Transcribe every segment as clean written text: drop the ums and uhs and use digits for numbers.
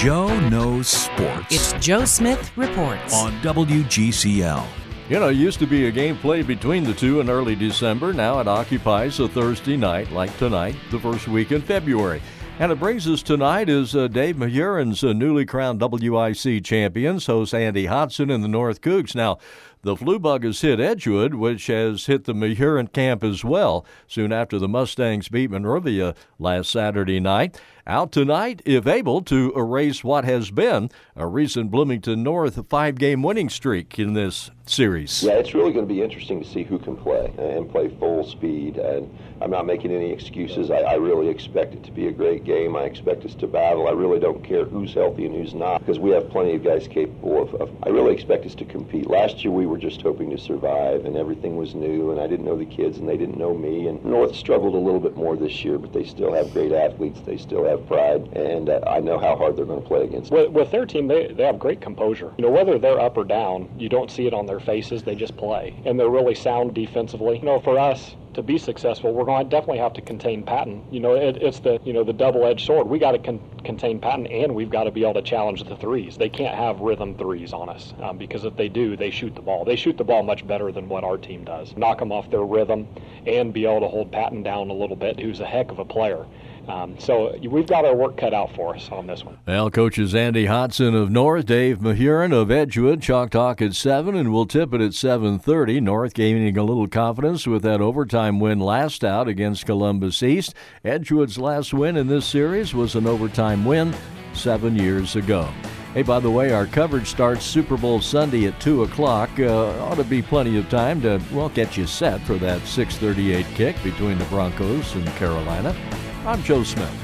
Joe Knows Sports. It's Joe Smith Reports on WGCL. You know, it used to be a game played between the two in early December. Now it occupies a Thursday night, like tonight, the first week in February. And it brings us tonight is Dave Mahurin's newly crowned WIC champions, host Andy Hodson and the North Cougs. Now, the flu bug has hit Edgewood, which has hit the Mahurin camp as well, soon after the Mustangs beat Monrovia last Saturday night. Out tonight, if able, to erase what has been a recent Bloomington North 5-game winning streak in this series. Yeah, it's really going to be interesting to see who can play and play full speed. And I'm not making any excuses. I really expect it to be a great game. I expect us to battle. I really don't care who's healthy and who's not, because we have plenty of guys capable of I really expect us to compete. Last year we were just hoping to survive, and everything was new, and I didn't know the kids, and they didn't know me. And North struggled a little bit more this year, but they still have great athletes. They still have pride, and I know how hard they're going to play against them. With their team, they have great composure. You know, whether they're up or down, you don't see it on their faces. They just play, and they're really sound defensively. You know, for us to be successful, we're going to definitely have to contain Patton. You know, it's the double-edged sword. We got to contain Patton, and we've got to be able to challenge the threes. They can't have rhythm threes on us, because if they do, they shoot the ball. They shoot the ball much better than what our team does. Knock them off their rhythm and be able to hold Patton down a little bit, who's a heck of a player. So we've got our work cut out for us on this one. Well, coaches Andy Hodson of North, Dave Mahurin of Edgewood. Chalk Talk at 7, and we'll tip it at 7:30. North gaining a little confidence with that overtime win last out against Columbus East. Edgewood's last win in this series was an overtime win 7 years ago. Hey, by the way, our coverage starts Super Bowl Sunday at 2 o'clock. Ought to be plenty of time to, get you set for that 6:38 kick between the Broncos and Carolina. I'm Joe Smith.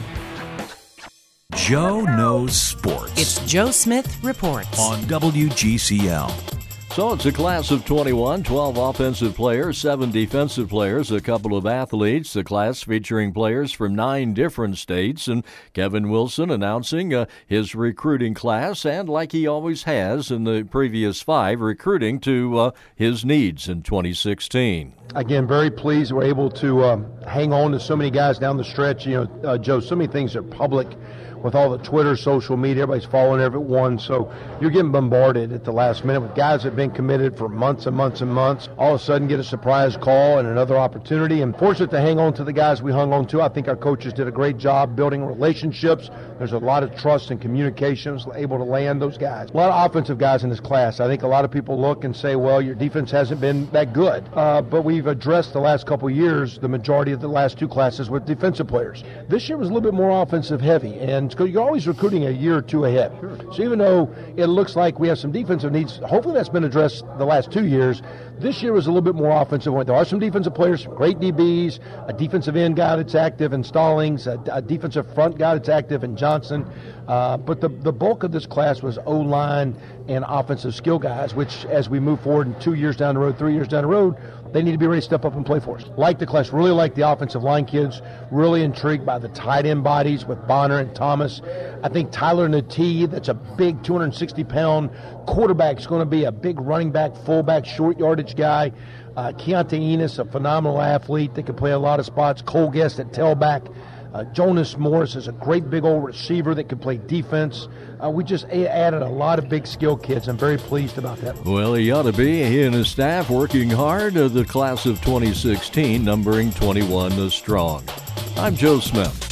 Joe Knows Sports. It's Joe Smith Reports on WGCL. So it's a class of 21, 12 offensive players, 7 defensive players, a couple of athletes. The class featuring players from 9 different states, and Kevin Wilson announcing his recruiting class, and like he always has in the previous 5, recruiting to his needs in 2016. Again, very pleased we're able to hang on to so many guys down the stretch. You know, Joe, so many things are public with all the Twitter, social media. Everybody's following everyone, so you're getting bombarded at the last minute with guys that have been committed for months and months and months. All of a sudden get a surprise call and another opportunity, and fortunate to hang on to the guys we hung on to. I think our coaches did a great job building relationships. There's a lot of trust and communications, able to land those guys. A lot of offensive guys in this class. I think a lot of people look and say, well, your defense hasn't been that good, but we've addressed the last couple of years, the majority of the last 2 classes with defensive players. This year was a little bit more offensive heavy, and you're always recruiting a year or 2 ahead. So even though it looks like we have some defensive needs, hopefully that's been addressed the last 2 years. This year was a little bit more offensive. There are some defensive players, great DBs, a defensive end guy that's active in Stallings, a defensive front guy that's active in Johnson. But the bulk of this class was O-line and offensive skill guys, which as we move forward in 2 years down the road, 3 years down the road, they need to be ready to step up and play for us. Like the class, really like the offensive line kids, really intrigued by the tight end bodies with Bonner and Thomas. I think Tyler Natee, that's a big 260-pound quarterback, is going to be a big running back, fullback, short yardage guy. Keontae Enos, a phenomenal athlete that can play a lot of spots. Cole Guest at tailback. Jonas Morris is a great big old receiver that can play defense. We just added a lot of big skill kids. I'm very pleased about that. Well, he ought to be. He and his staff working hard. The class of 2016, numbering 21 strong. I'm Joe Smith.